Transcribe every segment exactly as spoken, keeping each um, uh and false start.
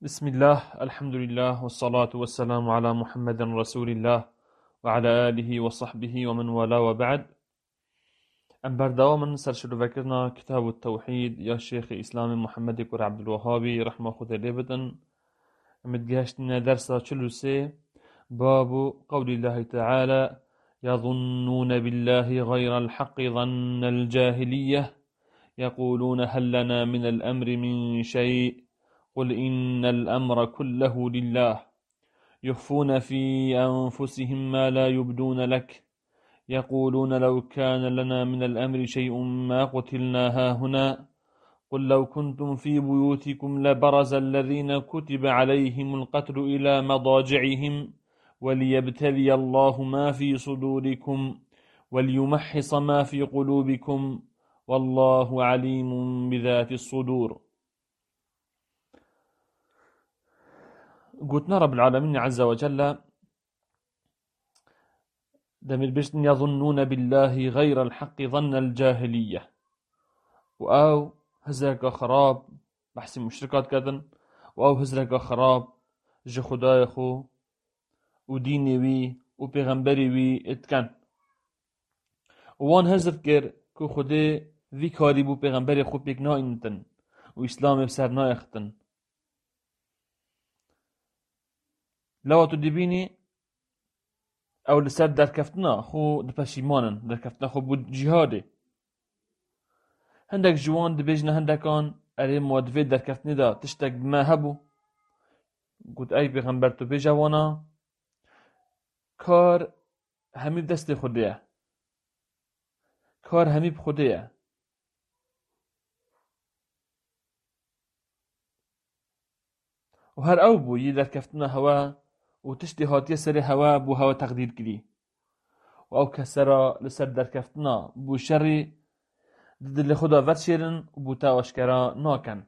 بسم الله الحمد لله والصلاة والسلام على محمد رسول الله وعلى آله وصحبه ومن والاه وبعد. أم برداوما سرشلو فكرنا كتاب التوحيد يا شيخ إسلام محمد كور عبد الوهابي رحمه خدا ليبتن. متجهشتنا درس چلوسي باب قول الله تعالى يظنون بالله غير الحق ظن الجاهلية يقولون هل لنا من الأمر من شيء قل إن الأمر كله لله يخفون في أنفسهم ما لا يبدون لك يقولون لو كان لنا من الأمر شيء ما قتلنا هاهنا قل لو كنتم في بيوتكم لبرز الذين كتب عليهم القتل إلى مضاجعهم وليبتلي الله ما في صدوركم وليمحص ما في قلوبكم والله عليم بذات الصدور. قلتنا رب العالمين عز وجل دم البشتن يظنون بالله غير الحق ظن الجاهلية وأو هزرك خراب بحث مشركات كذن وأو هزرك خراب جي خداي خو وديني وي وبيغمبري وي اتكن وان هزر كر كو خده في كاري بو بيغمبري خو بيكنا انتن وإسلام بسرنا يختن لو تدبيني او لسر دركفتنا خو دپشیمانن درکفتنا خو بود جهاده هندك جوان دبيجنا هندكان اري مودفي دركفتني دا تشتك بما هبو قلت اي بيغمبر تو بيجوانا كار همي بدست خوديه كار همي بخوديه وهر او بو يي دركفتنا هوا وتشتي هاتيه سري هوا بو هوا تقدير كلي و او كسرا لسر دركفتنا بو شري ضد اللي خدا فتشيرن وبو تاوشكرا ناكن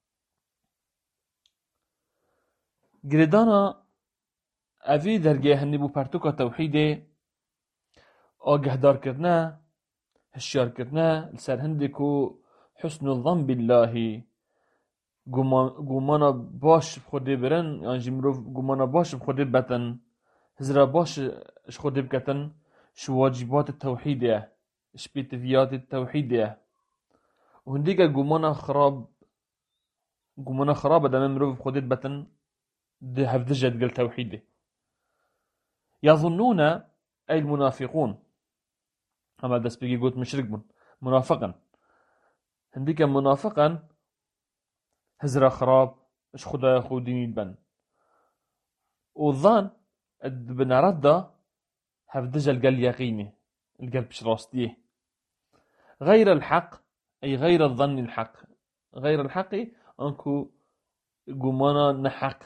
گردانا اوی درگه هنی بو پرتوکا توحیده آگهدار کرنا هشیار کرنا لسر هندکو حسن الظن بالله گومانا باش بخوده برن يعني جمروف گومانا باش بخوده بتن هزرا باش اش خوده بكتن شو واجبات التوحيدية شبيتفيات التوحيدية وهنديك گومانا خراب گومانا خراب دم مروف بخوده بتن ده هفدجت قل توحيدي يظنون أي المنافقون أما دس بيجي قلت مشرك بن منافقا هنديك منافقا هزرا خراب اش خدا خو ديني بن والظن بن ردا هفدج القل يقيني القلب شراستيه غير الحق أي غير الظن الحق غير الحق أنكو قمانا نحق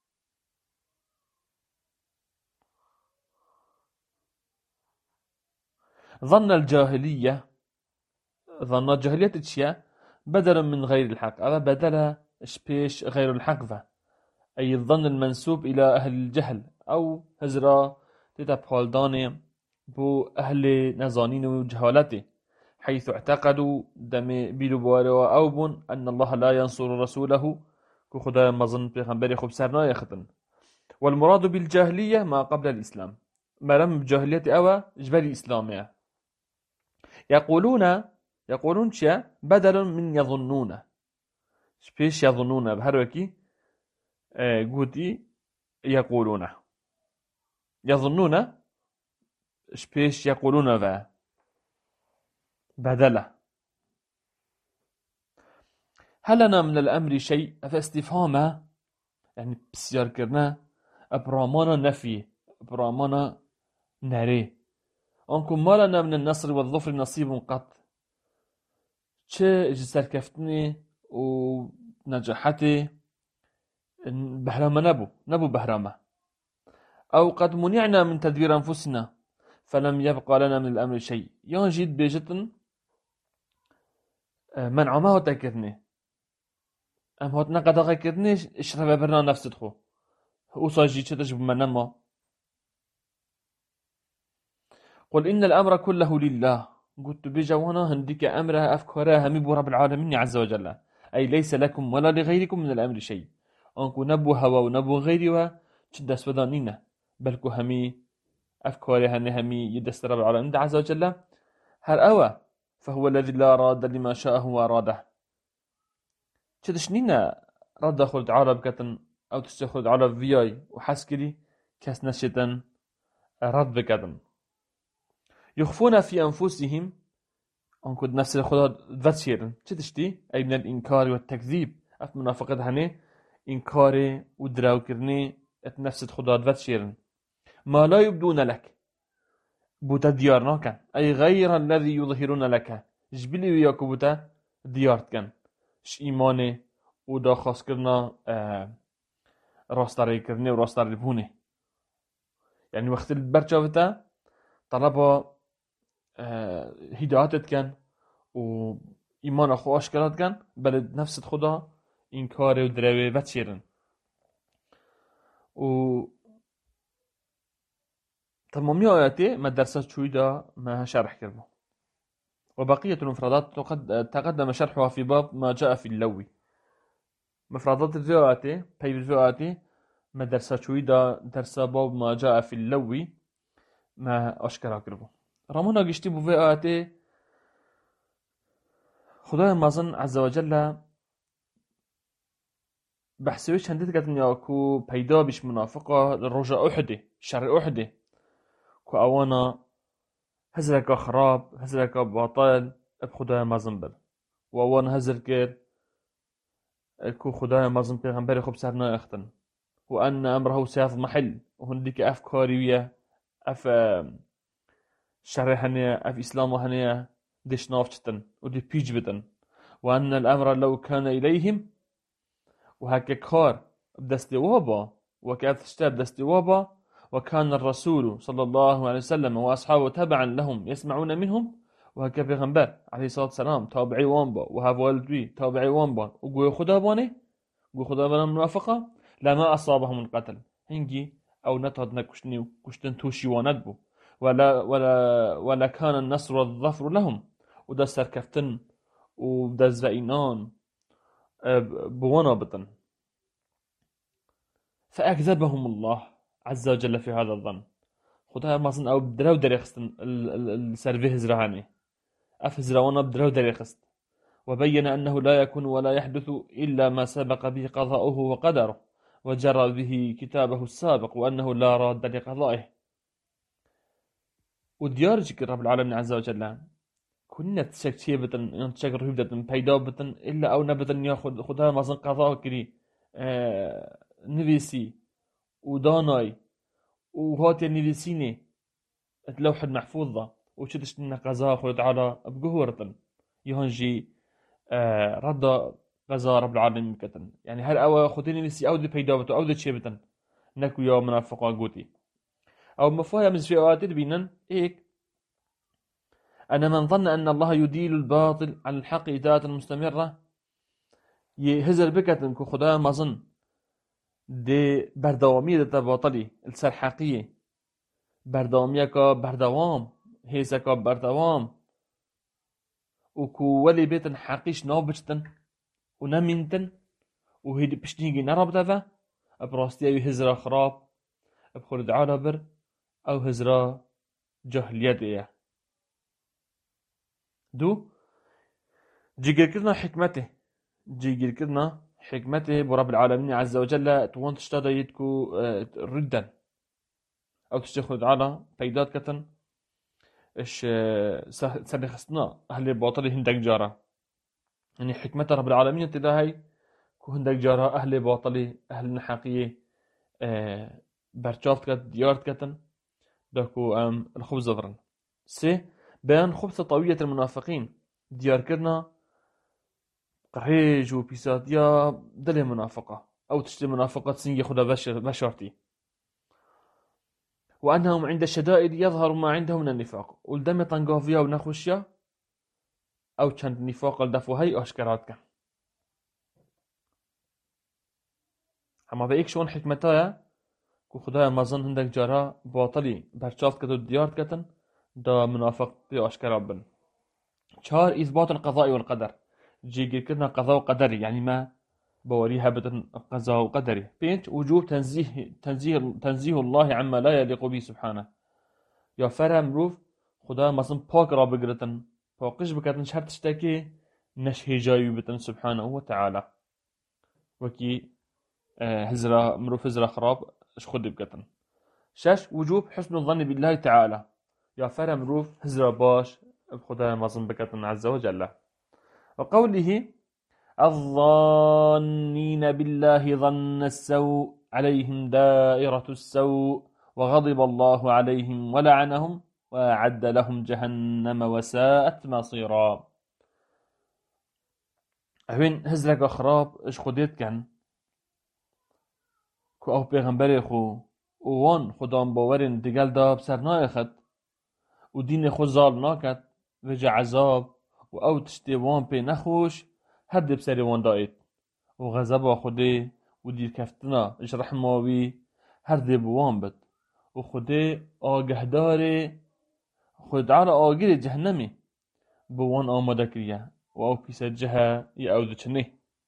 ظن الجاهلية ظن الجاهلية تشيا بدلا من غير الحق هذا بدل شبيش غير الحق فا. أي الظن المنسوب إلى أهل الجهل أو هزرا تتبخالدان بو أهل نزانين وجهالته حيث اعتقدوا دم بيلو أوبن أن الله لا ينصر رسوله كخدا مظن بيغمبري خب سرنا يختن. والمراد بالجاهلية ما قبل الإسلام مرم بجاهلية أو جبل إسلامية يقولون يقولون شيء بدل من يظنون شبيش يظنون بهروكي اه قوتي يقولون يظنون شبيش يقولون ذا بدل هل لنا من الأمر شيء فاستفهامه يعني بسيار كرنا أبرامانا نفي أبرامانا نري أنكم ما لنا من النصر والظفر نصيب قط چه جسر كفتني ونجاحتي بهرامة نبو نبو بهرامة أو قد منعنا من تدبير أنفسنا فلم يبقى لنا من الأمر شيء يان جيد بيجتن منع ما هو تكرني أم هو تنقض غيكرني اشرف برنا نفس تخو وصاجي چه تجب منما قل إن الأمر كله لله قلت بجوانا هنديك أمرها أفكارها همي رب العالمين عز وجل أي ليس لكم ولا لغيركم من الأمر شيء آنکو نبو هوا و نبو غیری و چه دست بدانینه بلکو همی أفكاري هني همي يدست رب العالمين عز وجل هر أوى فهو الذي لا راد لما شاءه وأراده تدشنينا رد خلد عرب بكتن أو تستخلد عرب فياي وحسكري كاس نشتن رد بكتن يخفون في أنفسهم أنكد نفس الخدا ذاتشيرن تدشتي أي من الإنكار والتكذيب أف منافقة هني إنكاري ودراو كرني نفس الخدا ذاتشيرن ما لا يبدون لك بوتا ديارنا كان أي غير الذي يظهرون لك جبلي وياكو بوتا ديارت كان ش إيماني ودا خاص كرنا آه راستاري كرني وراستاري بهوني يعني وقت البرشافتا طلبا آه هدايتت كان و إيمان أخو أشكالات كان بل نفس خدا إنكاري ودراوي وتشيرن و تمامي آياتي ما درسات شويدا ما شرح كربو وبقية المفردات تقدم شرحها في باب ما جاء في اللوي مفردات الفئاتي بي الفئاتي ما درسات شويدا درس باب ما جاء في اللوي ما أشكرها كربو رامونا قشتي بو فئاتي خدای مازن عز وجل بحسويش هنديت قد ياكو بيدا بش منافقة رجع أحده شر أحده كو أوانا هزرك خراب هزرك باطل بخدای مازن بل و أوانا هزر كو خدای مازن پیغمبر خوب سرنا اختن وأن أمره سياض محل وهنديك أفكاري ويا أف شر هنيا أف إسلام هنيا دش نافتن ودي بيج بدن وأن الأمر لو كان إليهم وهكا كار بدست وابا وكأت اشتاب بدست وابا وكان الرسول صلى الله عليه وسلم وأصحابه تبعا لهم يسمعون منهم وهكا بيغمبر عليه الصلاة والسلام تابعي وانبا وهاف والدوي تابعي وانبا وقوي خدا باني قوي خدا بنا منافقة لما أصابهم من قتل هنجي أو نتهد نكشني كشتن توشي وندبو ولا ولا ولا كان النصر والظفر لهم ودا سركفتن ودا زائنان بوانا بطن فأكذبهم الله عز وجل في هذا الظن خدها مازن أو بدرو دريخستن السرفي هزرهاني أف هزروانا بدرو دريخست وبين أنه لا يكون ولا يحدث إلا ما سبق به قضاؤه وقدره وجرى به كتابه السابق وأنه لا راد لقضائه وديارجك رب العالمين عز وجل كنا تشكتي بتن تشكر هي بتن بيدا بتن إلا أو نبتن ياخذ خدها مازن قضاء كري آه نفيسي وداناي وهات نفيسيني اللوح المحفوظة وشدش لنا قضاء خد على بجهورة يهنجي آه رد قضاء رب العالمين كتن يعني هل أو خدني نفسي أو دي بيدا بتو أو دي شيء بتن نكو يا منافقة قوتي أو مفاهيم الفئات بينن إيك أن من ظن أن الله يديل الباطل على الحق إداءة مستمرة يهزر بكتن كو خدا ما ظن دي بردوامية دا باطلي السرحقية بردوامية كا بردوام هيسا كا بردوام وكو ولي بيتن حقيش نابجتن ونمينتن وهيدي بشتيجي نرب دفا براستيا يهزر خراب بخلد عالبر أو هزرا جهليات إياه دو جيجر كرنا حكمته جيجر كرنا حكمته برب العالمين عز وجل توان تشتادا يدكو ردا أو تشتخد على بيدات كتن إيش سنخصنا أهل الباطل هندك جارة يعني حكمة رب العالمين تلاهي كو هندك جارة أهل باطل أهل النحقية برشافت كت ديارت كتن داكو أم الخبز ظرن سي بيان خبث طوية المنافقين ديار كرنا قريج وبيساتيا دل منافقة أو تشتري منافقة سنجي خدا بشرتي وأنهم عند الشدائد يظهر ما عندهم من النفاق والدم طنقافيا ونخوشيا أو كان نفاق الدفو هاي أشكرات كان أما بأيك شون حكمتايا كو خدايا مازن هندك جارا باطلي برشافت كتو ديارت كتن دا منافق بي أشكر ربن شهر إثبات القضاء والقدر جيجي كنا قضاء وقدر يعني ما بوريها بتن قضاء وقدره. بينت وجوب تنزيه تنزيه تنزيه الله عما لا يليق به سبحانه. يا فرا مروف خدا مثلا پاک را بگرتن پاکش بکتن شرط تشتكي نش هجاي بتن سبحانه وتعالى. وكي هزرا مروف هزرا خراب اش خد بكتن. شش وجوب حسن الظن بالله تعالى. يا فرا مروف هزرا باش بخدا مظن بكتن عز وجل. وقوله الظانين بالله ظن السوء عليهم دائرة السوء وغضب الله عليهم ولعنهم وأعد لهم جهنم وساءت مصيرا. هين هزرق خراب اش خديت كان كو او پیغمبر خو وان خدام باورن دگل دا بسر نايخت و دين خو زال ناكت وجه عذاب و او تشتي وان پی نخوش هر دي بسر وان دايت و غضب خوده و دیر کفتنا اش رحماوی هر دي بوان بد و خوده آگهدار خود تعالى آگیر جهنمی بوان آماده کریه و او پیس جهه ی او دچنه.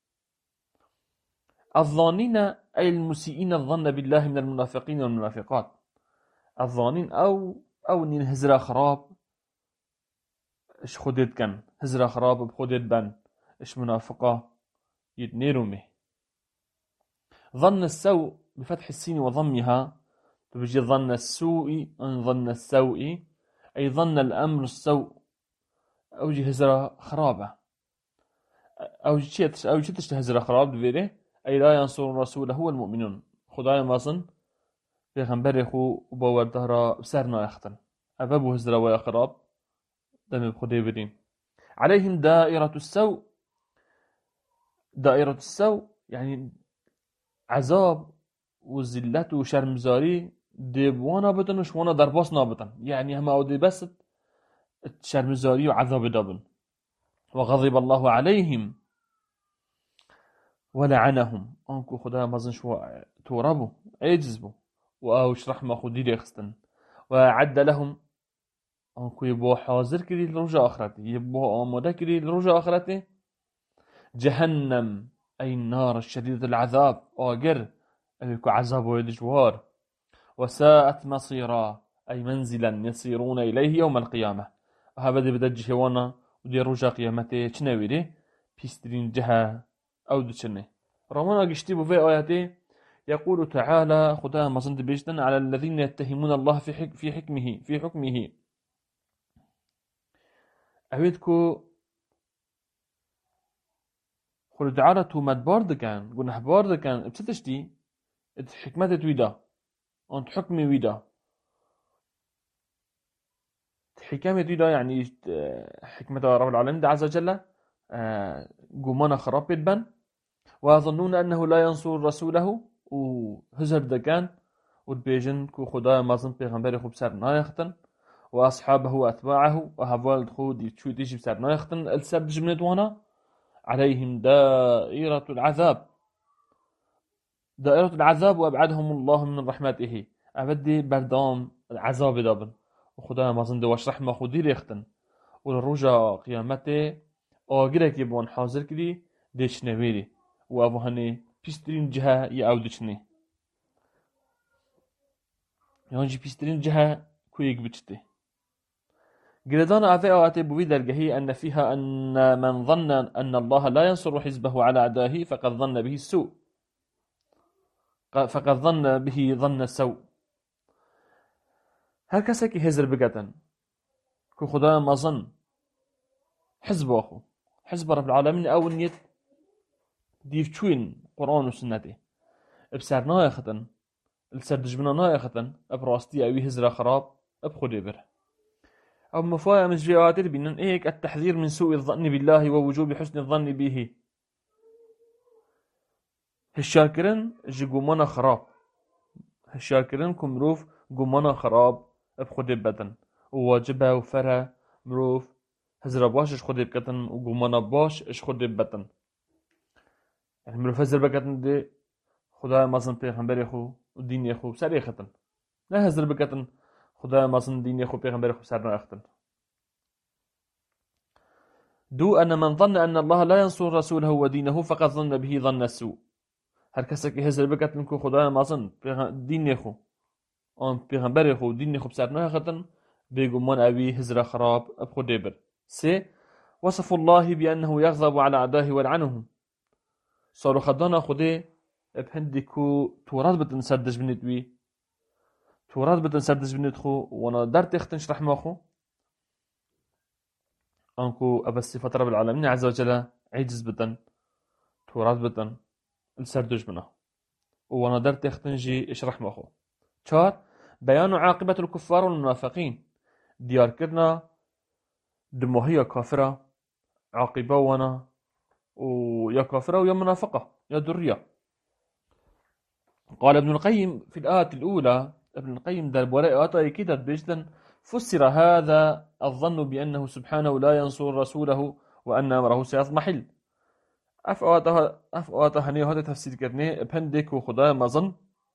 الظانين أي المسيئين الظن بالله من المنافقين والمنافقات. الظانين أو أو نين هزرا خراب اش خودت كان هزرا خراب بخودت بن اش منافقة يتنيرومه. ظن السوء بفتح السين وضمها بيجي ظن السوء أن ظن السوء أي ظن الأمر السوء أو جي هزرا خرابة أو جي أو جي تشتهزرا خراب بيره أي لا ينصر الرسول هو المؤمنون. خدايا مازن پیغمبر خو باور دهرا بسرنا يختن أبابو هزرا ويا خراب دم بخدي بدين. عليهم دائرة السوء. دائرة السوء يعني عذاب وزلت وشرمزاري ديبوانا بتن وشوانا درباس نابتن يعني هما أودي بس شرمزاري وعذاب دابن. وغضب الله عليهم ولعنهم أنكو خدا مازن شو توربو عجزبو وأوش رحمة خدي ليخستن. وعد لهم أنكو يبو حاضر كري لرجع آخرته يبو آماده كري لرجع آخرته جهنم أي النار الشديدة العذاب آجر أيكو عذاب ويدجوار. وساءت مصيرا أي منزلا يصيرون إليه يوم القيامة. هذا بدج هوانا ودي رجع قيامته چنويري بيسترين جهة أو دچنه. رمانا قشتي في آياته يقول تعالى خدا مصند بيجتن على الذين يتهمون الله في حك في حكمه في حكمه. أهيدكو خلو تعالى تو مدبارد كان قلنا حبارد كان بستشتي حكمته تويدا أنت حكمي ويدا حكمة تويدا يعني حكمة رب العالمين عز وجل قمنا خراب بن ويظنون أنه لا ينصر رسوله وهزر دكان والبيجن كو خدا مازن پیغمبر خوب سر نايختن وأصحابه وأتباعه وهفوالد خود يتشوي تيجي بسر نايختن السبب جملت وانا عليهم دائرة العذاب. دائرة العذاب وأبعدهم الله من رحمته. أبدي بردام العذاب دابن وخدا مازن دواش رحمة خودي ليختن والرجا قيامته آگره که بوان حاضر کری دیش نویری و او هنه پیسترین جهه یا او دچنه یعنی پیسترین جهه کویگ بچته. قردان أعطي آيات بوي درجهي أن فيها أن من ظن أن الله لا ينصر حزبه على أعدائه فقد ظن به السوء فقد ظن به ظن السوء. هر کسی که هزر بگتن که خدا ما ظن حزب أخو حزب رب العالمين أو نيت ديف شوين قرآن وسنته بسر نايختن السر دجبنا نايختن براستي أوي هزر خراب بخدي بره. أو مفايا من جواتر بينن إيك التحذير من سوء الظن بالله ووجوب حسن الظن به. هالشاكرن جي قمنا خراب هالشاكرن كمروف قمنا خراب بخدي بدن وواجبها وفرها مروف هزر باش اش خودی بکتن و گمان باش اش خودی بتن. يعني مروف هزر بکتن دی خدا مازن پیغمبر خو و دین خو سر اختن نه هزر بکتن خدا مازن دین خو پیغمبر خو سر نه اختن. دو أن من ظن أن الله لا ينصر رسوله ودينه فقد ظن به ظن السوء. هر کسی که هزار بکتن که خدای مازن دین خو آن پیغمبر خو دین خو بسر نه خطن بيقومون أبي هزر خراب أبخو ديبر. سي وصف الله بأنه يغضب على أعدائه والعنهم. صاروا خدانا خده بهندكو تورات بتنسدج بنتوي تورات بتنسدج بنتخو وانا در تختنش رحمه خو أنكو أبا الصفات رب العالمين عز وجل عجز بتن تورات بتن السردج منه وانا در تختنجي إش رحمه خو. چار بيان عاقبة الكفار والمنافقين. ديار كرنا دموهية كافرة عاقبة وانا ويا كافرة ويا منافقة يا درية. قال ابن القيم في الآية الأولى ابن القيم در بوراء آية كده بجدا فسر هذا الظن بأنه سبحانه لا ينصر رسوله وأن أمره سيضمحل. أف آياتها أف آياتها هني هذا تفسير كرني بهندك وخدا ما ظن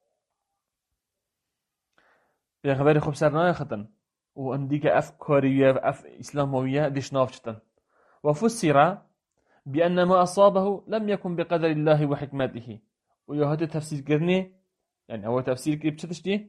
يا خبري خب سرنايا ختن وأنديك أفكارية أف إسلاموية ديش نافتن. وفسر بأن ما أصابه لم يكن بقدر الله وحكمته. ويا هذا تفسير كرني يعني هو تفسير كيف بتشتي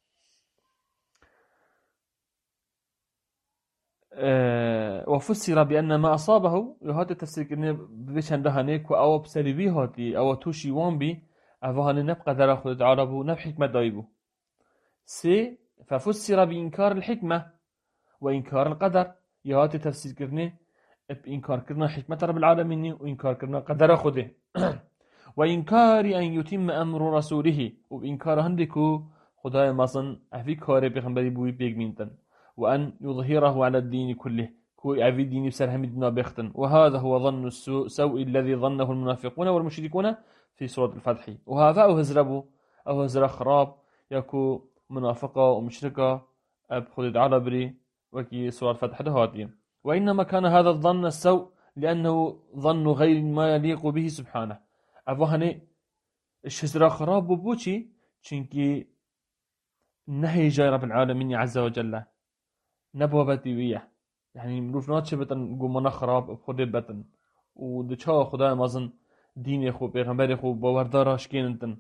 أه وفسر بأن ما أصابه وهذا تفسير كرني بيشان دهانيك أو بسربي هاتي أو توشي وان بي أفهاني نبقى در خود عربو نب حكمة دايبو. سي ففسر بإنكار الحكمة وإنكار القدر. يا هذا تفسير كرني بإنكار كرنا حكمة رب العالمين وإنكار كرنا قدر خده وإنكار أن يتم أمر رسوله وإنكار هندكو خداي مصن أفي كاري بيغمبري بوي بيغمينتن وأن يظهره على الدين كله كو أفي ديني بسرهم الدنا بيختن. وهذا هو ظن السوء سوء الذي ظنه المنافقون والمشركون في سورة الفتح. وهذا أو هزربو أو هزر خراب يكو منافقة ومشركة أب خدد عربري وكي سورة الفتح دهاتي. وإنما كان هذا الظن السوء لأنه ظن غير ما يليق به سبحانه. أفهني الشزرة خراب بوشي چنكي نهي جاي رب العالمين عز وجل نبوة بتوية يعني مروف ناتش بتن قومنا خراب بخود بتن ودچا خدای مازن دين خو پیغمبر خو باورداراش كينتن.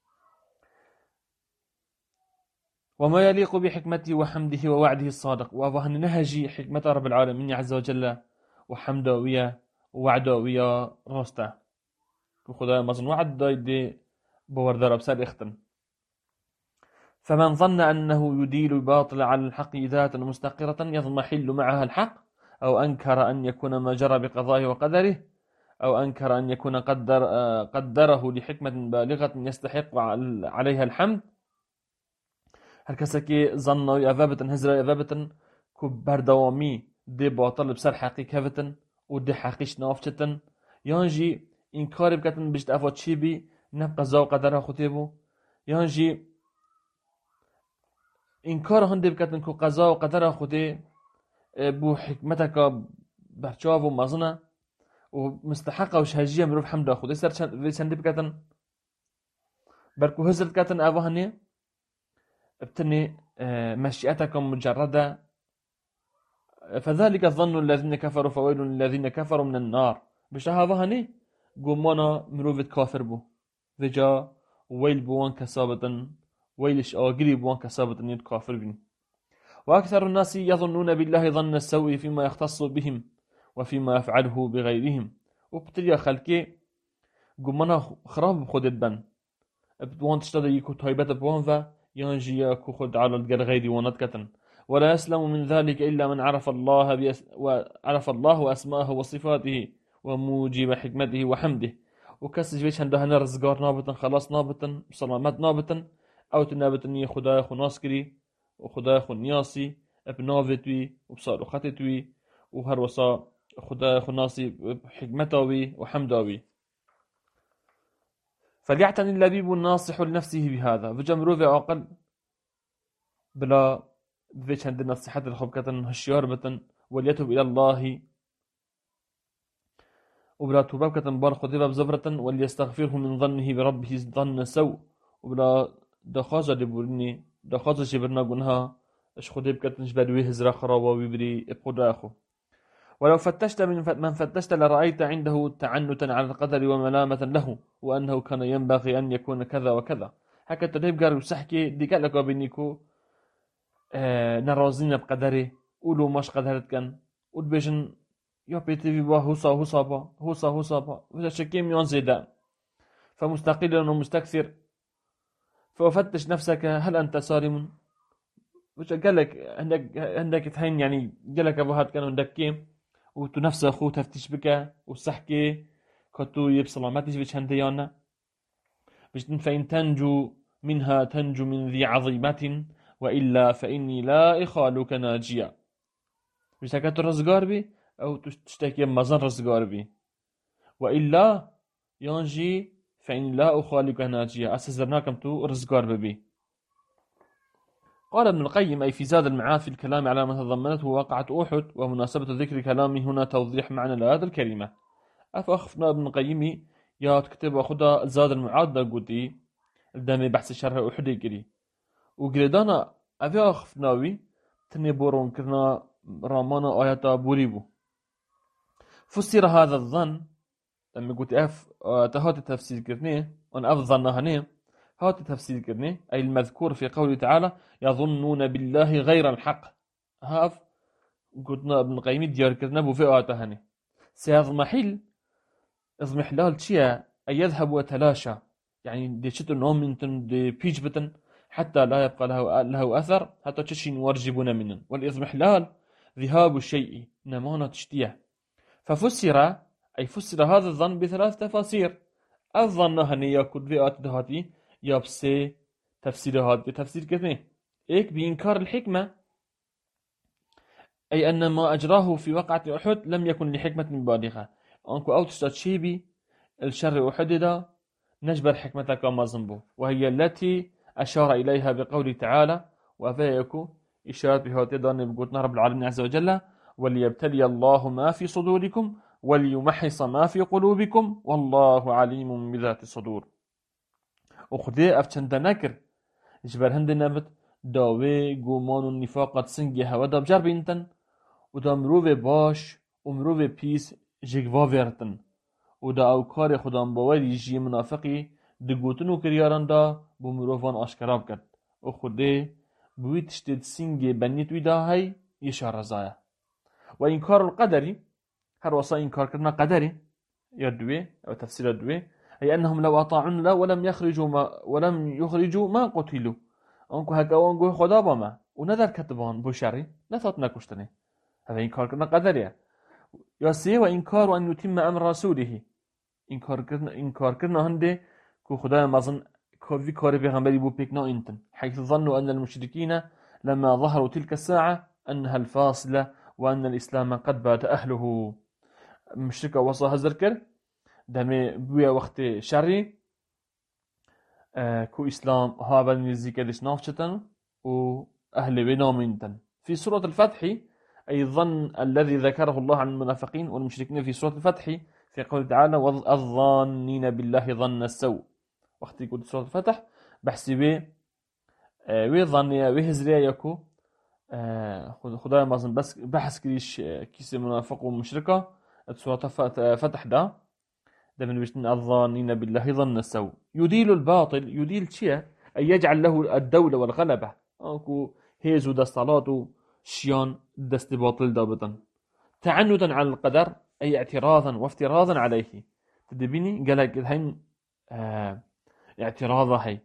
وما يليق بحكمته وحمده ووعده الصادق. وأفهني نهجي حكمة رب العالمين عز وجل وحمده ويا ووعده ويا راسته خدای مازن وعد دايد باوردار بسر اختن. فمن ظن أنه يديل الباطل على الحق ذاتا مستقرة يضمحل معها الحق أو أنكر أن يكون ما جرى بقضائه وقدره أو أنكر أن يكون قدر قدره لحكمة بالغة يستحق عليها الحمد. هر کسی که ظن و اذابتن هزرا اذابتن که بردوامی دی باطل بسر حقیق هفتن و دی حقیش نافتن یانجی این کاری بکتن بجد افاد چی بی نب قضا و قدرها خودی بو یانجی این کار هنده بکتن که قضا و قدرها خودی بو حکمتک برچاو و مزنه و مستحقه و شهجیه مروف حمده خودی سر چنده بکتن برکو هزرت کتن اوهنه ابتني مشيئتكم مجردة. فذلك الظن الذين كفروا فويل الذين كفروا من النار. بشهاده هني قمنا مروفت كافر بو وجا ويل بوان كسابة ويلش آقري بوان كسابة يد كافر بين. وأكثر الناس يظنون بالله ظن السوء فيما يختص بهم وفيما يفعله بغيرهم. وبتليا خلقي قمنا خراب خودت بن بوان تشتد يكو تايبت بوان و ينجي كخد على الغير ونتكتن. ولا يسلم من ذلك إلا من عرف الله بأس... وعرف الله وأسماءه وصفاته وموجب حكمته وحمده. وكسج بيش عنده هنا رزقار نابتن خلاص نابتن سلامات نابتن أو تنابتن خدايا خو ناسكري وخدايا خو نياسي ابنافتوي وبصار خطتوي وهروسا خدايا خو ناسي حكمتوي وحمدوي. فليعتني اللبيب الناصح لنفسه بهذا. وجمرو في عقل بلا بفيش عند نصيحة الخبكة هشيار بتن وليتوب إلى الله وبلا توبابكة بار خطيبة بزفرة وليستغفره من ظنه بربه ظن سوء وبلا دخازة لبورني دخازة شبرنا قنها اش خطيبكة نشبر ويهزر خرابا ويبري ابقود أخو. ولو فتشت من فتشت لرأيت عنده تعنتا على القدر وملامة له وأنه كان ينبغي أن يكون كذا وكذا. هكا تدريب قال وسحكي دي قال لك وبينيكو اه نرازين بقدره ولو مش قدرت كان ودبيجن يا بيتي في با هوسا هوسا با هوسا هوسا با وإذا شكيم يون زيدا فمستقل ومستكثر. ففتش نفسك هل أنت صارم؟ وش قال لك عندك عندك تهين يعني قال لك أبو هاد كانوا عندك كيم وتنفس أخو تفتش بك وصحكي كتو يبصلا ما تجيبش هنديانا باش فإن تنجو منها تنجو من ذي عظيمة وإلا فإني لا إخالك ناجيا. باش هكا ترزقار بي أو تشتكي مزن رزقار بي وإلا ينجي فإني لا أخالك ناجيا أستزرناكم تو رزقار ببي. قال ابن القيم أي في زاد المعاد في الكلام على ما تضمنته واقعة أحد ومناسبة ذكر كلامه هنا توضيح معنى الآيات الكريمة. أفأخفنا ابن القيم يا تكتب وخدا زاد المعاد دا قدي الدامي بحث شرح أحد يقري وقردانا أفي أخفناوي تنبورون كرنا رامانا آياتا بوريبو. فسر هذا الظن لما قلت أف تهات تفسير كرني أن أف ظنها نيه هات تفسير كرني أي المذكور في قوله تعالى يظنون بالله غير الحق. هاف قلتنا ابن القيم ديار كرنا بفئة هني سيضمحل اضمحلال تشيا أي يذهب وتلاشى يعني دي شتو نوم من دي بيج بتن حتى لا يبقى له له أثر حتى تشين ورجبنا منن. والإضمحلال ذهاب الشيء نمونا تشتيه. ففسر أي فسر هذا الظن بثلاث تفاسير. الظن هني يكون فئة دهاتي يابسي تفسير هذا بتفسير كثير إيك بإنكار الحكمة أي أن ما أجراه في وقعة أحد لم يكن لحكمة بالغة أنكو أو تشتشيبي الشر أحدد نجبر حكمتك وما ظنبه وهي التي أشار إليها بقوله تعالى وفيكو إشارة بهذه دان بقولنا رب العالمين عز وجل وليبتلي الله ما في صدوركم وليمحص ما في قلوبكم والله عليم بذات الصدور. وخدي أفتشند نكر جبر هند نبت داوي قومان النفاقات سنجي هوا دا بجار بينتن ودا مروف باش ومروف بيس جيقوا فيرتن ودا او كار خدام باوري جي منافقي دقوتن و كرياران دا بمروفان اشكراب كد وخدي بوي تشتد سنجي بنيت ودا هاي يشار رزايا. وإنكار القدري هر وصا إنكار كرنا قدري يدوي أو تفسير يدوي أي أنهم لو أطاعون لا ولم يخرجوا ما ولم يخرجوا ما قتلوا أنكو هكا وانكو خدا بما ونذر كتبان بشري نثات نكشتني هذا إنكار كرنا قدري. ياسي وإنكار أن يتم أمر رسوله إنكار كرنا إنكار كرنا هندي كو خدا مازن كوفي كاري بيغمبري بو بيكنا إنتن حيث ظنوا أن المشركين لما ظهروا تلك الساعة أنها الفاصلة وأن الإسلام قد بات أهله. مشركة وصا هزركر دمي بويا وقت شري آه كو إسلام هابا نزيك ديش نافشتن وأهل بنامنتن. في سورة الفتح أي الظن الذي ذكره الله عن المنافقين والمشركين في سورة الفتح في قوله تعالى والظانين بالله ظن السوء. وقت يقول سورة الفتح بحسبه آه وي ظنيا وي هزريا يكو آه خدايا مازن بس بحث كريش كيس منافق ومشركة سورة فتح دا ده من بيشتن الظانين بالله ظن السوء يديل الباطل يديل شيء أن يجعل له الدولة والغلبة أنكو هيزو دستالاتو شيان دست باطل دابطا تعنتا على القدر أي اعتراضا وافتراضا عليه. تدبيني قالك هين آه اعتراضا هي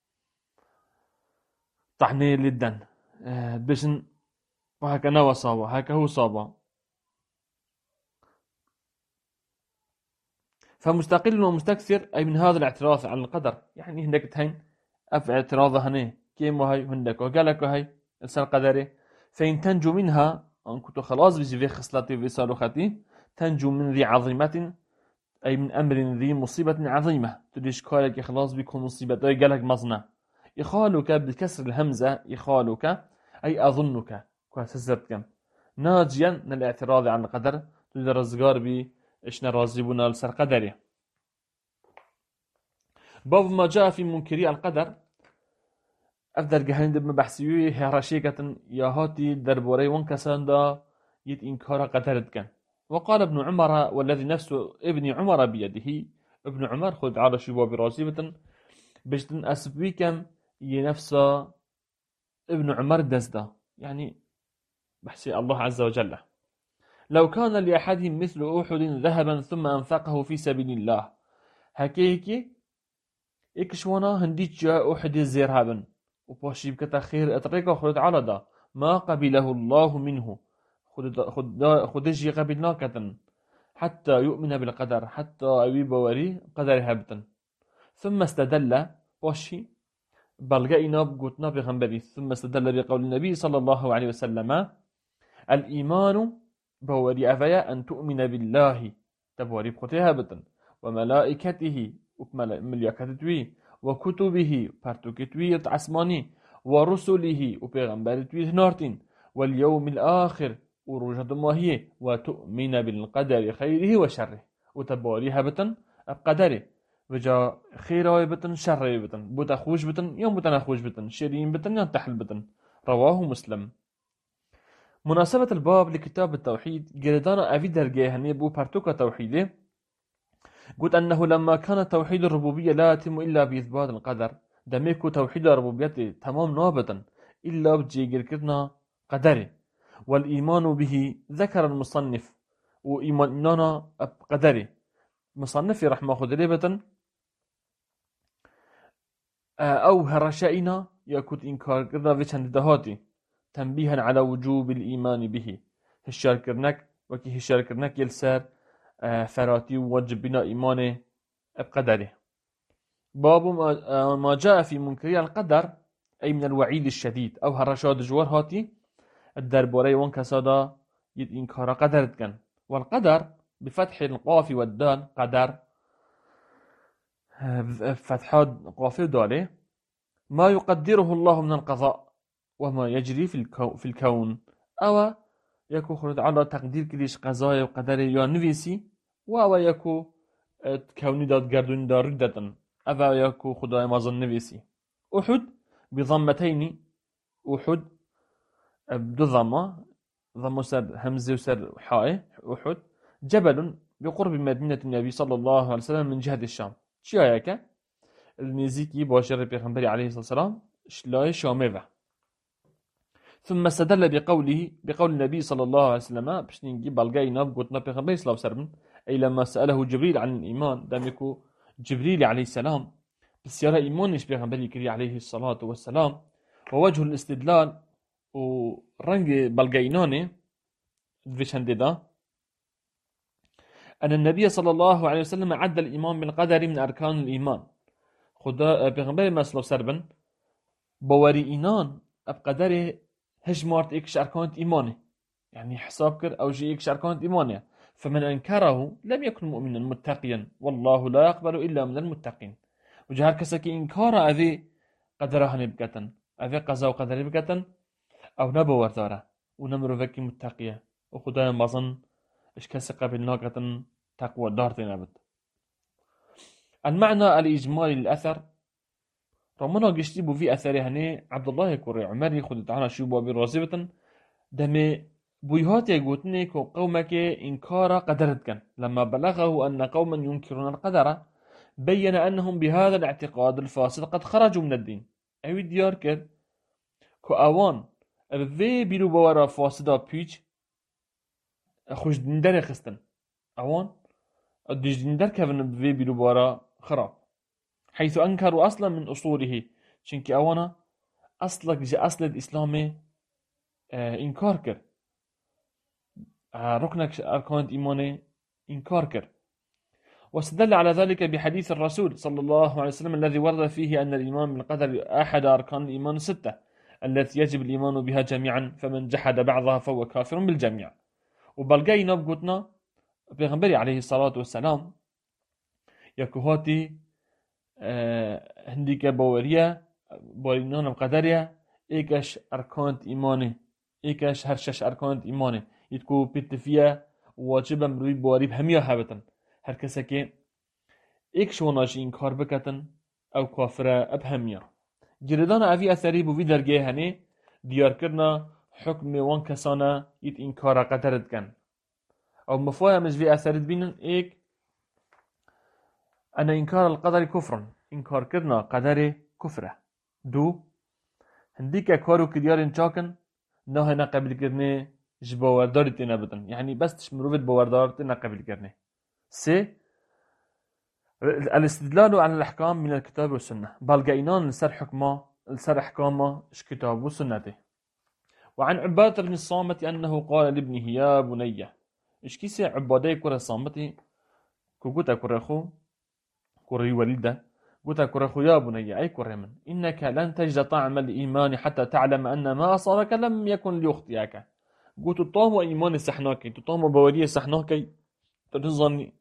طعني للدن آه بشن وهكا نوى صابا هكا هو صابا. فمستقل ومستكثر أي من هذا الاعتراض على القدر يعني هندك تهين أف اعتراض هني كيم وهي هندك وقالك وهي السر قدري فإن تنجو منها أن كنت خلاص بيجي في خصلتي في صاروختي تنجو من ذي عظيمة أي من أمر ذي مصيبة عظيمة تديش كارك خلاص بيكون مصيبة قالك مصنع. يخالك بالكسر الهمزة يخالك أي أظنك كواسزرتك ناجيا من الاعتراض عن القدر تدير رزقار بي إشنا رازبنا لسر قدره. باب ما جاء في منكري القدر أفضل جهند بحثيوي هرشيكة يا هاتي دربوري وانكسان دا يت إنكار قدرت كان وقال ابن عمر والذي نفس ابن عمر بيده، ابن عمر خد على شباب برازيبة بجتن أسبويكم ينفس ابن عمر دزدا، يعني بحسي الله عز وجل. لو كان لأحدهم مثل أحد ذهبا ثم أنفقه في سبيل الله، هكيكي إكشوانا هنديك جاء أحد الزرهابا وباشي بكتا خير أطريقا خلد على دا ما قبله الله منه، خدجي قبلنا كتن حتى يؤمن بالقدر، حتى أبي بوري قدر هبتن. ثم استدل باشي بلغينا بقوتنا بغنبري، ثم استدل بقول النبي صلى الله عليه وسلم الإيمان بوري أفيا أن تؤمن بالله تبوري بخطيها بطن وملائكته وملائكته وكتبه برتكتوية عسماني ورسله وبيغنبرتوية نارتين واليوم الآخر ورجة ماهية وتؤمن بالقدر خيره وشره وتبوريها بطن بقدره وجا خيره بطن شره بطن بوتا خوش بطن يوم بوتا نخوش بطن شيرين بطن يوم تحل بطن. رواه مسلم. مناسبة الباب لكتاب التوحيد جردانا أفي درجة هني بو برتوكا توحيده، قلت أنه لما كان توحيد الربوبية لا يتم إلا بإثبات القدر، دميكو توحيد الربوبية تمام نابتا إلا بجيجر كتنا قدره، والإيمان به ذكر المصنف وإيماننا بقدره. مصنف رحمه خدريبة أو هرشائنا يكوت إنكار كذا ويشان دهاتي تنبيها على وجوب الإيمان به، هشار كرنك وكي هشار كرنك يلسر فراتي وواجب بنا إيمانه بقدره. باب ما جاء في منكري القدر أي من الوعيد الشديد أو هرشاد جوار هاتي الدربوري وان كسادا يد إنكار قدر كان. والقدر بفتح القاف والدال قدر فتحات قاف وداله ما يقدره الله من القضاء وما يجري في الكون, في الكون أو يكو خلد على تقدير كليش قضايا وقدر يا نفسي، وأو يكو كوني داد قردون دار ردة أو يكو خداي مازن نفسي. أحد بضمتين، أحد بدو ضمة، ضمة سر همزة وسر حاء، أحد جبل بقرب مدينة النبي صلى الله عليه وسلم من جهة الشام. شو هيك النزيكي باشر بيغمبري عليه الصلاة والسلام شلاي شاميفة. ثم استدل بقوله بقول النبي صلى الله عليه وسلم بشنينجي بلغينا بقوتنا بيغمبري صلى الله عليه وسلم أي لما سأله جبريل عن الإيمان دامكو جبريل عليه السلام بسيارة إيمانش بيغمبري كري عليه الصلاة والسلام. ووجه الاستدلال ورنج بلغيناني فيشنددا أن النبي صلى الله عليه وسلم عد الإيمان بالقدر من أركان الإيمان. خدا بيغمبري ما صلى الله عليه وسلم بوري إيمان بقدره هجمارت إكش أركان إيمانه، يعني حساب كر أو جي إكش أركان إيمانه، فمن أنكره لم يكن مؤمنا متقيا والله لا يقبل إلا من المتقين. وجهر كسكي إنكار أذي قدرها نبقة أذي قضاء وقدر نبقة أو نبور داره ونمر فكي متقية وخدا مظن إش كسي قبل ناقة تقوى دارتين أبد. المعنى الإجمالي للأثر رمنا قشتي بو في أثره هني عبد الله كوري عمري خدت عنها شو بابي رازبة دمي بويهات يقولني كو قومك إنكار قدرت كان لما بلغه أن قوما ينكرون القدر بين أنهم بهذا الاعتقاد الفاسد قد خرجوا من الدين. أي ديار كد كو أوان في بيرو بورا فاسدا بيج خوش دندر خستن أوان الدج دندر كفن في بيرو بورا خراب، حيث أنكروا أصلا من أصوله شنك أوانا أصلك جاء أصل الإسلام آه إنكار كر آه ركنك أركان إيماني إنكار كر. واستدل على ذلك بحديث الرسول صلى الله عليه وسلم الذي ورد فيه أن الإيمان بالقدر أحد أركان الإيمان الستة التي يجب الإيمان بها جميعا، فمن جحد بعضها فهو كافر بالجميع. وبلغي نبقتنا بيغنبري عليه الصلاة والسلام يكوهاتي آه هنديك باوريا بورينان بقدريا إيكاش أركان إيماني إيكاش هرشش أركان إيماني يتكو بيتفيا واجبا مروي بواري بهمية هابتن هر كساكي إيكش وناجي إنكار بكتن أو كافرة بهمية. جردان أفي أثري بو في درجه هني ديار كرنا حكم وان كسانا يت إنكار قدرت كان أو مفاهمش في أثرت بينن إيك أن إنكار القدر كفر، إنكار كرنا قدر كفره. دو هنديك كارو كديار چاكن نه هنا قبل كرنه ج باوردار تينا بدن، يعني بس تشمروفت باوردار تينا قبل كرنه. سي الاستدلال على الأحكام من الكتاب والسنة، بالقينان لسر حكمه لسر أحكامه إش كتاب وسنته. وعن عبادة بن الصامت أنه قال لابنه يا بني، إش كيسي عبادة كرة صامتي كوكوتا كرة خو كرة وليدة قلت كرة يا بني أي كرة من إنك لن تجد طعم الإيمان حتى تعلم أن ما أصابك لم يكن ليخطئك. قلت طعم إيمان سحناكي تطعم بوريه سحناكي تنظني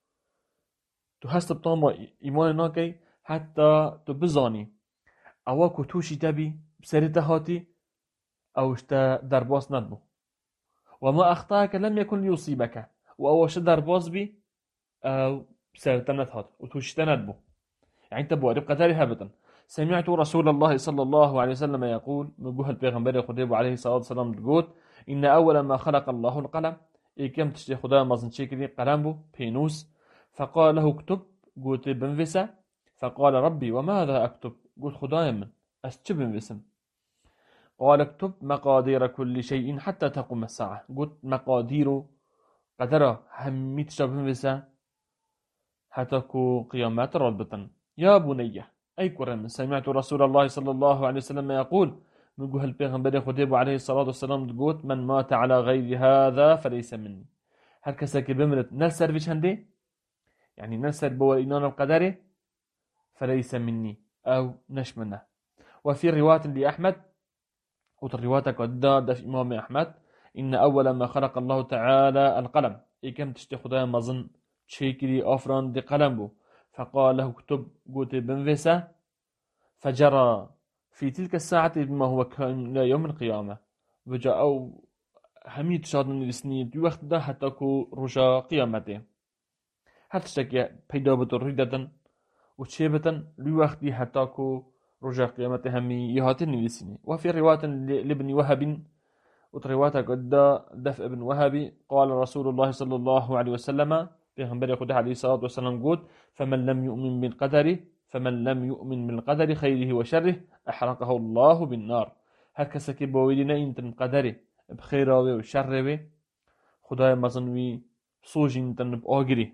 تحسب طعم إيمان ناكي حتى تبزاني أواكو توشي تبي بسرته هاتي أو اشتا درباس ندبو، وما أخطأك لم يكن ليصيبك وأوش درباس بي أو بسرته ندهات وتوشي ندبو، يعني تبوا قدرها بطن. سمعت رسول الله صلى الله عليه وسلم يقول مجوه البيغمبر خديب عليه الصلاة والسلام تقول إن أول ما خلق الله القلم إيه كم تشتي خدا مازن شكري قلم بو بينوس، فقال له اكتب قلت بنفسه، فقال ربي وماذا أكتب قلت خدايا من أستب بنفسم، قال اكتب مقادير كل شيء حتى تقوم الساعة. قلت مقادير قدره همي تشتب بنفسه حتى كو قيامات ربطن. يا بني أي كرم سمعت رسول الله صلى الله عليه وسلم يقول نقول البيغمبر خديب عليه الصلاة والسلام تقول من مات على غير هذا فليس مني. هل كسك بمرت نلسر فيش هندي يعني نلسر بو إيمان القدر فليس مني أو نش منه. وفي رواية لأحمد وترواية قد في إمام أحمد إن أول ما خلق الله تعالى القلم إيه كم تشتي خدايا مظن شيكري أفران دي قلم بو، فقال له اكتب قلت بنفسه، فجرى في تلك الساعة بما هو كان لا يوم القيامة، وجاءوا هميت شادن السنين دي وقت ده حتى كو رجا قيامته حتى شكي پیدا بطر رددن وشيبتن لي وقت دي حتى كو رجا قيامته همي يهاتن السنين. وفي رواية لابن وهب وترواية قد دفع ابن وهب قال رسول الله صلى الله عليه وسلم بيغمبر يقول عليه الصلاة والسلام قول فمن لم يؤمن بالقدر فمن لم يؤمن بالقدر خيره وشره أحرقه الله بالنار. هر کسی که باوری نه این قدره بخیره و شره خدای مزنوی سوجين تنب آجري.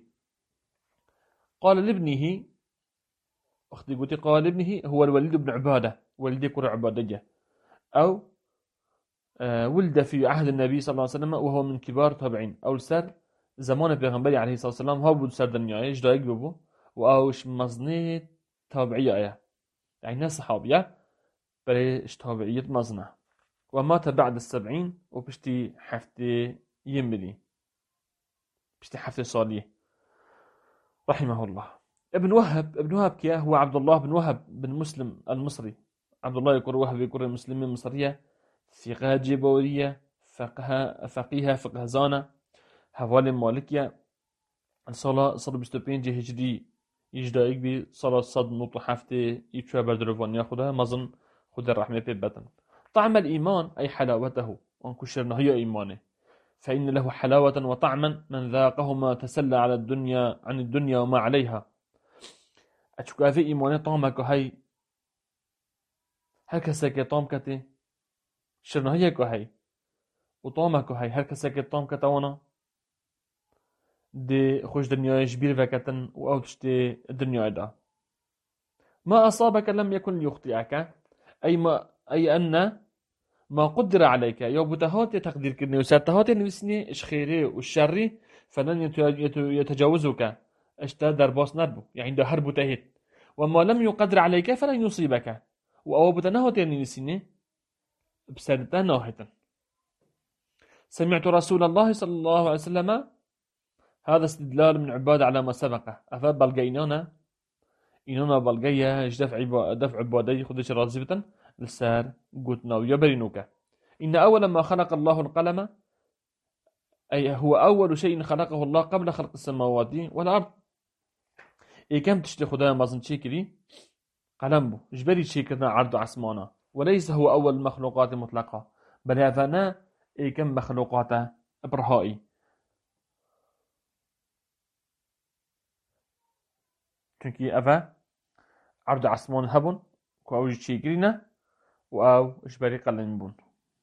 قال لابنه أختي قلت قال لابنه هو الوليد بن عبادة، ولد كر عبادة، أو آه ولد في عهد النبي صلى الله عليه وسلم وهو من كبار تابعين، أو سر زمان پیغمبری عليه الصلاة والسلام ها بود سر دنیای جدایک ببو و اوش مزنه تابعیه ايه يعني ناس صحابيه بريش تابعية مزنه ومات بعد السبعين وبشتي حفتي يملي بشتي حفتي صاليه رحمه الله. ابن وهب ابن وهب كيا هو عبد الله بن وهب بن مسلم المصري. عبد الله يقول وهب يقول المسلمين المصرية ثقة جبورية فقه فقيها فقه زانة حوالي مالكية الصلاة صلى بستوبين جه هجري يجدائك بي صلاة صد نوط حفتي يتشوى بردروفان ياخدها مظن خد الرحمة في بطن. طعم الإيمان أي حلاوته وانكشرنا هي إيمانه، فإن له حلاوة وطعما من ذاقهما تسلى على الدنيا عن الدنيا وما عليها. أتشكى في إيمانه طعمك هاي هل كسك طعمكتي شرنا هي كهي وطعمك هاي هل كسك طعمكتوانا دي خوش دنيا جبير وكتن وأو تشتي الدنيا دا. ما أصابك لم يكن ليخطئك أي ما أي أن ما قدر عليك يوم بتهات تقدير كني وساتهات نفسني إش خيري والشري فلن يتجاوزك اشتا درباس نربو يعني ده هرب تهيت، وما لم يقدر عليك فلن يصيبك وأو بتنهات نفسني بسرته ناهتا. سمعت رسول الله صلى الله عليه وسلم هذا استدلال من عباد على ما سبقه أفاد بلقينانا إننا بلقيا دفع دفع عبادي خدش رازبة لسار قلتنا ويبرنوك. إن أول ما خلق الله القلم أي هو أول شيء خلقه الله قبل خلق السماوات والأرض. إيه كم تشتي خدايا مازن شكري قلمه جبري شكرنا عرض عسمانا، وليس هو أول المخلوقات مطلقة بل هذا إيه كم مخلوقات إبرهائي. چونكي أفا عرض عسمان هبون كو أوجي چي قرينا و أو إجباري قلن بون.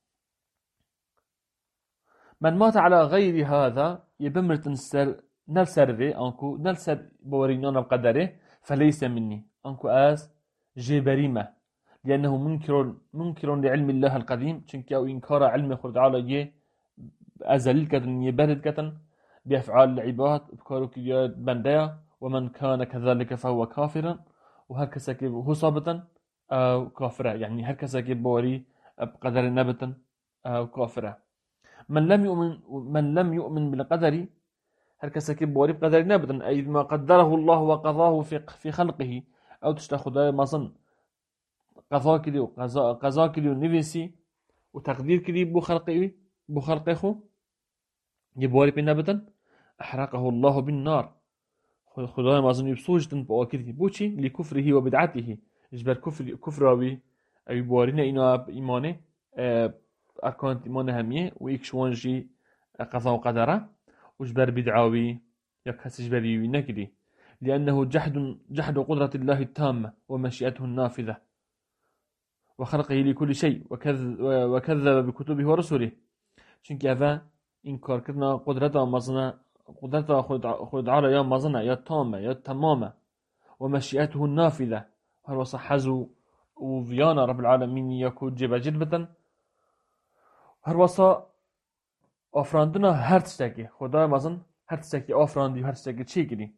من مات على غير هذا يبمرت نسر نلسر في أنكو نلسر بورينانا بقدره فليس مني أنكو آس جبريمة لأنه منكر منكر لعلم الله القديم چونكي أو إنكار علم خرد على يه أزل كتن يبرد كتن بأفعال العباد بكارو كيات بندية ومن كان كذلك فهو كافرا وهكذا كيف هو صابتا أو كافرة يعني هكذا كيف بوري بقدر نبتا أو كافرة. من لم يؤمن من لم يؤمن بالقدر هكذا كيف بوري بقدر نبتا أي ما قدره الله وقضاه في في خلقه أو تشتخذ ما ظن قضاء كلي وقضاء قضاء كلي ونفسي وتقدير كلي بو خلقه بو خلقه يبوري بنبتا أحرقه الله بالنار خدای مازن يبسوجتن بأكيد بوشي لكفره وبدعته إجبار كفر كفراوي أي بوارين إنه إيمانه أركان إيمانه همية ويكشوانجي قضاء وقدره وإجبار بدعاوي يكهس إجباري نكدي لأنه جحد جحد قدرة الله التامة ومشيئته النافذة وخلقه لكل شيء وكذب, وكذب بكتبه ورسله شنك أفا إنكار كرنا قدرته مازنا قدرته خود على يا مازنة يا تامة يا تمامة ومشيئته النافذة هل صحزو وفيانا رب العالمين يكون جبا جدبتا هر وصا آفراندنا هر تشتاكي خدای مازن هر تشتاكي آفراندي و هر تشتاكي چي كري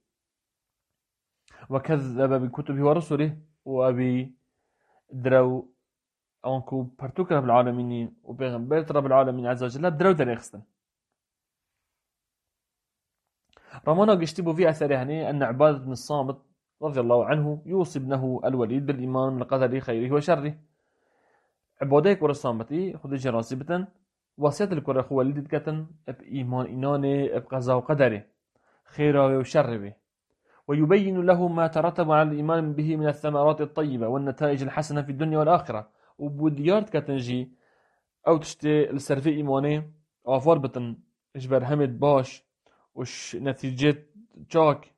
وكذب بكتبه ورسله وأبي درو أنكو برتوك رب العالمين وبيغمبرت رب العالمين عز وجل درو دريخستن. رمانا قشتبه في أثره هنا أن عبادة بن الصامت رضي الله عنه يوصي ابنه الوليد بالإيمان بالقدر خيره وشره. عبادة كورة الصامتي خذ جراسبة وصية الكورة هو وليد كتن بإيمان إنانه بقضاء وقدره خيره وشره ويبين له ما ترتب على الإيمان به من الثمرات الطيبة والنتائج الحسنة في الدنيا والآخرة وبوديارت كتنجي أو تشتي السرفي إيمانه أفار بتن إجبر همد باش وش نتيجة جاك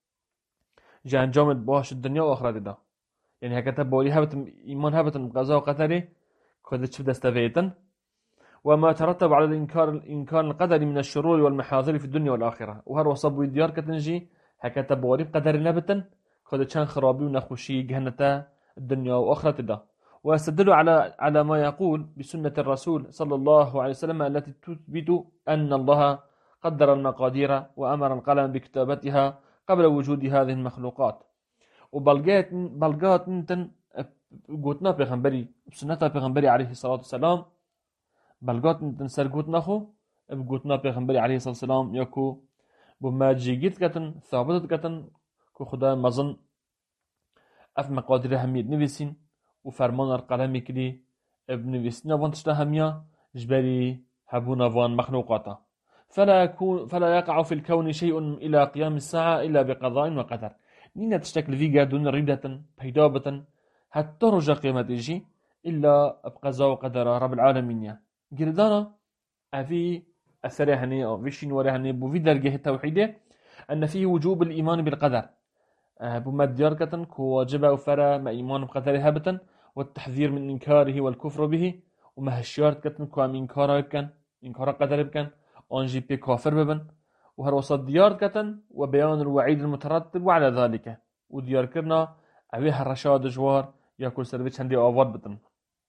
جان جامد باش الدنيا وآخرة ده يعني هكذا بولي هبت إيمان هبت بقضاء وقدره كده تشوف دستفيتن وما ترتب على الإنكار الإنكار القدري من الشرور والمحاذير في الدنيا والآخرة وهر وصب وديار كتنجي هكذا بولي بقدر نبتن كده كان خرابي ونخوشي جهنة الدنيا وآخرة ده ويستدل على على ما يقول بسنة الرسول صلى الله عليه وسلم التي تثبت أن الله قدر المقادير وأمر القلم بكتابتها قبل وجود هذه المخلوقات وبلغات بلغات نتن قوتنا بيغمبري بسنة بيغمبري عليه الصلاة والسلام بلغات نتن سر قوتنا خو بقوتنا بيغمبري عليه الصلاة والسلام يكو بما جيجيت كتن ثابتت كتن كو خدا مظن اف مقادير هميت نفسين وفرمان القلم كلي ابن نفسين وانتشتا هميا جبري هبونا فان مخلوقاتا فلا يكون فلا يقع في الكون شيء إلى قيام الساعة إلا بقضاء وقدر نينا تشتكل فيها دون ردة بيدابة حتى رجع قيامة يجي إلا بقضاء وقدر رب العالمين قردانا أفي أثرهني أو فيشين ورهني بوفي درجة التوحيد أن فيه وجوب الإيمان بالقدر بما دياركة كواجب وفرا ما إيمان بقدر هبتا والتحذير من إنكاره والكفر به وما هشيارت كتن كوام إنكاره بكن إنكار قدر بكن أنجي بي كافر ببن وهر وسط ديار كتن وبيان الوعيد المترتب على ذلك وديار كرنا أبيها الرشاد جوار يأكل سربيتش هندي أوفاد بطن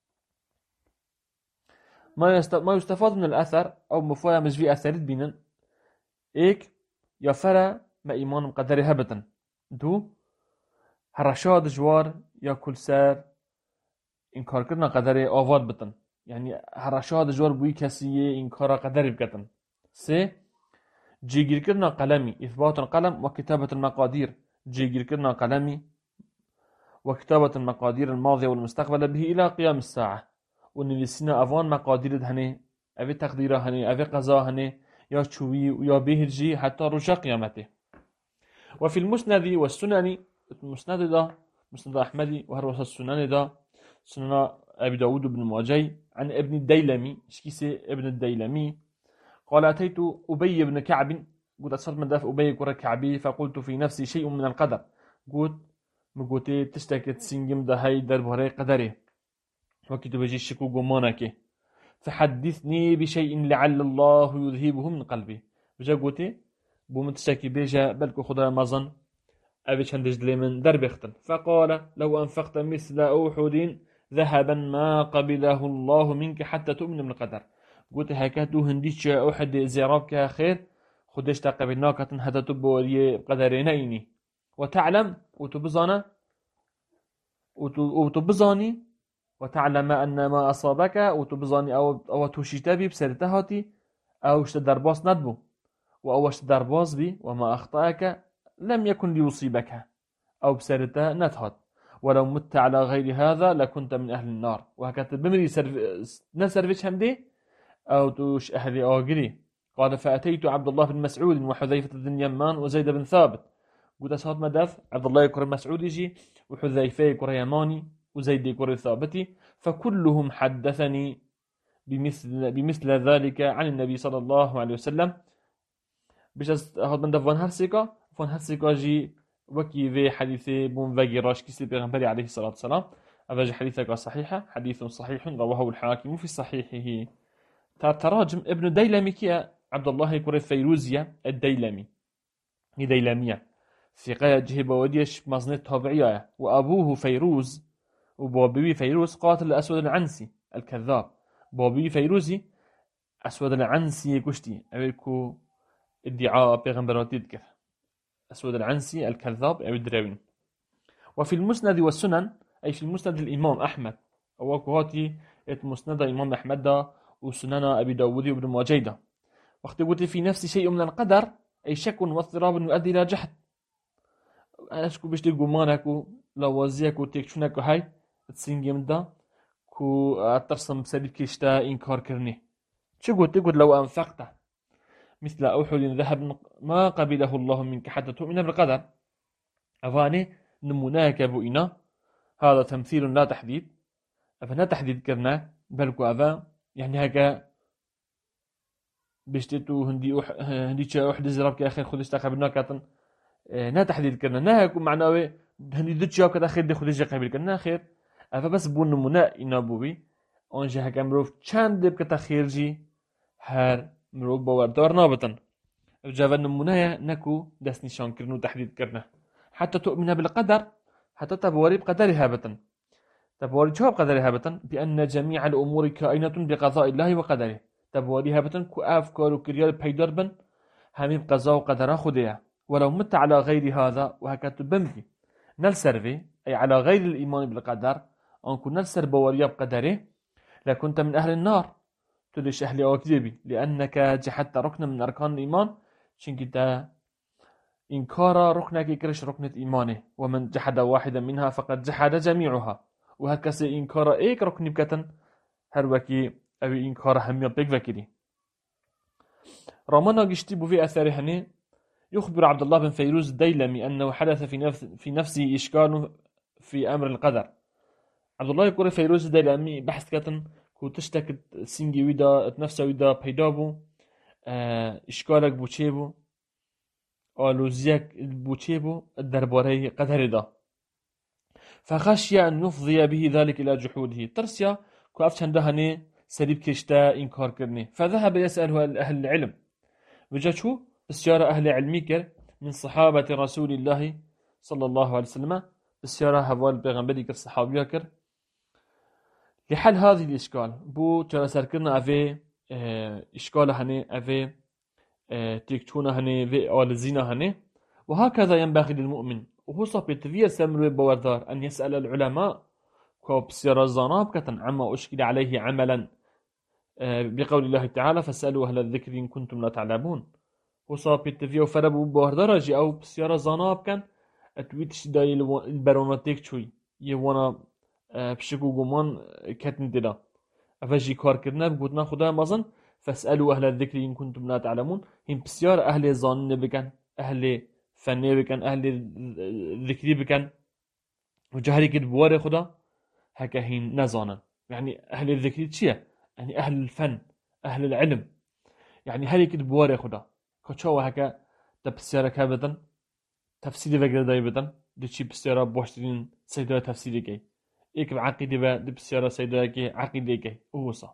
ما ما يستفاد من الأثر أو مفايا مجفي أثرت بينا إيك يفرى ما إيمان مقدرها بطن دو الرشاد جوار يأكل سر إنكار كرنا قدري أوفاد بطن يعني الرشاد جوار بوي كسية إنكار قدري بكتن سي جيجير كرنا قلمي إثبات القلم وكتابة المقادير جيجير كرنا قلمي وكتابة المقادير الماضية والمستقبل به إلى قيام الساعة ونلسنا أفان مقادير هني أبي تقدير هني أبي قضاء هني يا شوي ويا بهرجي حتى رجع قيامته. وفي المسند والسنن المسند ده مسند أحمدي وهروس السنن ده سنن أبي داود بن ماجي عن ابن الديلمي شكيسي ابن الديلمي قال أتيت أبي بن كعب قلت أصلت من دافع أبي كرة كعبي فقلت في نفسي شيء من القدر قوت مقوتي تشتكت سنجم ده هاي درباري قدري وكي تبجي الشكو قمانك فحدثني بشيء لعل الله يذهبه من قلبي بجا قوتي بومتشتكي بيجا بلكو خدا مظن أبي شندج لي من درب اختن فقال لو أنفقت مثل أحد ذهبا ما قبله الله منك حتى تؤمن من القدر قلت هكذا هنديش أحد زيرابك خير خدش تقبلناك هذا تبوري قدرينيني وتعلم وتبزانا وتبزاني وتعلم أن ما أصابك وتبزاني أو أو تشتبي بسرتهاتي أو اشتدرباس ندبو وأو اشتدرباس بي وما أخطأك لم يكن ليصيبك أو بسرته نتهات ولو مت على غير هذا لكنت من أهل النار وهكذا بمري سرف... نسرفش همدي أو توش أهل آقري قال فأتيت عبد الله بن مسعود وحذيفة بن يمان وزيد بن ثابت قلت أصحاب مدف عبد الله يكر مسعود يجي وحذيفة يكر يماني وزيد يكر ثابتي فكلهم حدثني بمثل, بمثل ذلك عن النبي صلى الله عليه وسلم بيش هاد من دفن هرسيكا فن هرسيكا جي وكي في حديث بون فاجي راش كيسي بيغنبري عليه الصلاة والسلام أفاجي حديثك صحيحة حديث صحيح رواه الحاكم في صحيحه تراجم ابن ديلمي كيا عبد الله يكور فيروزيا الديلمي ديلمية ثقة جهب وديش مزنة طبيعية وأبوه فيروز وبابي فيروز قاتل الأسود العنسي الكذاب بابي فيروزي أسود العنسي كشتي أبيكو ادعاء بيغنبرات يذكر أسود العنسي الكذاب أو الدراوين وفي المسند والسنن أي في المسند الإمام أحمد وكهاتي مسند الإمام أحمد دا وسنن أبي داود وابن ماجه وقت قلت في نفس شيء من القدر أي شك واضطراب يؤدي إلى جهد أشكو بشتي قمانكو لوازيكو تكشونكو هاي تسينجم دا كو ترسم بسبب كيشتا إنكار كرني شو قلت قلت لو أنفقته مثل أحد ذهب ما قبله الله منك حتى تؤمن بالقدر أفاني نموناك بوئنا هذا تمثيل لا تحديد أفنا تحديد كرنا بلكو أفا يعني هكا بشتتو هندي أح... هندي شا أحد زرابك أخير خدش تقبلنا كاتن نا تحديد كرنا نا هكو معناوي هندي دتشا كده أخير دي خدش قبل كرنا أخير أفا بس بون نمونا إنا بوبي أنجا هكا مروف چند دب كتاخير جي هر مروف باوردار نابطن جاوا نمونايا نكو دست نشان كرنو تحديد كرنا حتى تؤمن بالقدر حتى تبوري بقدرها بطن تبوري شو بقدرها بطن بأن جميع الأمور كائنة بقضاء الله وقدره تبوريها بطن كو أفكار وكريال بيدر بن همي بقضاء وقدرها خديها ولو مت على غير هذا وهكذا بمكي نلسر في أي على غير الإيمان بالقدر أنكو نلسر بوريا بقدره لكنت من أهل النار تدش أهل أكذبي لأنك جحدت ركن من أركان الإيمان شنكتا إنكار ركنك كرش ركنة إيمانه ومن جحد واحدا منها فقد جحد جميعها وهكذا إنكار إيك ركن بكتن هروكي أو إنكار همي بك وكري رامانا قشتي في أثاره هني يخبر عبد الله بن فيروز الديلمي أنه حدث في, نفس في نفسه إشكال في أمر القدر عبد الله يقول فيروز الديلمي بحث كتن كو تشتكت سنجي ويدا تنفسه ويدا بيدابو إشكالك بوچيبو آلوزيك بوچيبو الدرباري قدر دا فخشي أن يفضي به ذلك إلى جحوده ترسيا كو أفتشن دهني سريب كشتا إنكار كرني فذهب يسأله أهل العلم وجا شو بسيارة أهل علمي كر من صحابة رسول الله صلى الله عليه وسلم بسيارة هوال بيغنبري كر صحابيا كر لحل هذه الإشكال بو ترسل كرنا أفي إشكال هني أفي تيكتونا هني في آلزينا هني وهكذا ينبغي للمؤمن وهو صبت في سمر بوردار أن يسأل العلماء كوبسير الزناب كتن عما أشكل عليه عملا بقول الله تعالى فاسألوا أهل الذكر إن كنتم لا تعلمون وصبت في فربو بوردار جي أو بسير الزناب كان أتويتش داي البروناتيك شوي يوانا بشكو قمان كتن دلا أفجي كار كرنا بقودنا خدا مازن فاسألوا أهل الذكر إن كنتم لا تعلمون هم بسيار أهل ظن بكن أهل فن بكن أهل الذكر بكن وجهري كده بواري خدا هكا هين نزانا يعني أهل الذكر تشيه يعني أهل الفن أهل العلم يعني هري كده بواري خدا كتشوا هكا تبسيار كابتن تفسير فكرة دايبتن دچی بسیارا باشترین سیدای تفسیری کی ایک عقیده و د بسیارا سیدای کی عقیده کی اوسا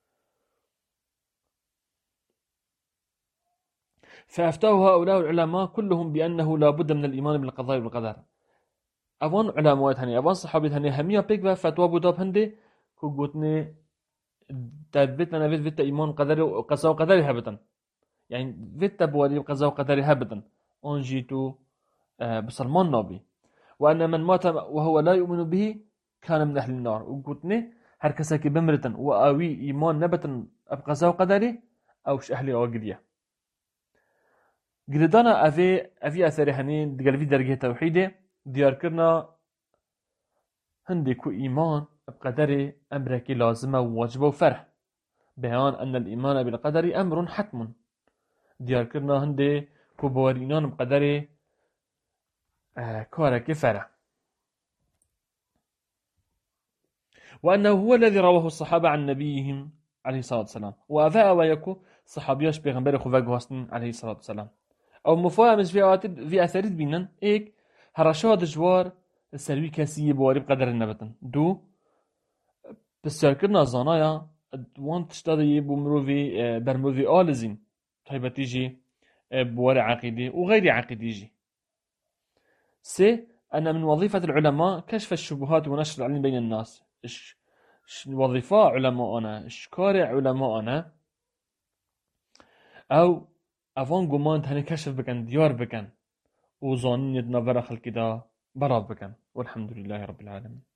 فأفتاه هؤلاء العلماء كلهم بأنه لا بد من الإيمان بالقضاء والقدر. أوان علماء هني أوان صحابي هني هميا بيك فتوى بوداب هندي كو قوتني تبت أنا بيت إيمان قدر قضاء وقدر هبتن يعني بيت بوالي قضاء وقدر هبتن أنجيتو بسلمان نبي وأن من مات وهو لا يؤمن به كان من أهل النار وقوتني هر كساكي بمرتن وأوي إيمان نبتن بقضاء وقدري أوش أهلي أواجديه قلدانا أفي أفي أثري هنين دقلبي درجة توحيدة ديار كرنا هندي كو إيمان بقدر أمرك لازمة وواجبة وفرح بيان أن الإيمان بالقدر أمر حتم ديار كرنا هندي كو بوارينان بقدر آه كارك فرح وأنه هو الذي رواه الصحابة عن نبيهم عليه الصلاة والسلام وأفاء ويكو صحابياش بيغنبري خفاق هاستن عليه الصلاة والسلام او مفاهمش في اواتد في اثرت بينن ايك هرشاد جوار السروي كاسي بواري بقدر النبتن دو بسركرنا زانايا وان تشتادي بمروفي برمروفي آلزين تايبتيجي بواري عقيدي وغير عقيدي جي سي أن من وظيفة العلماء كشف الشبهات ونشر العلم بين الناس إش وظيفة علماءنا إشكار علماءنا أو اوان گمان تنه کشف بکن دیار بکن و زانین نظر خلقی دا براب بکن والحمد لله رب العالمين.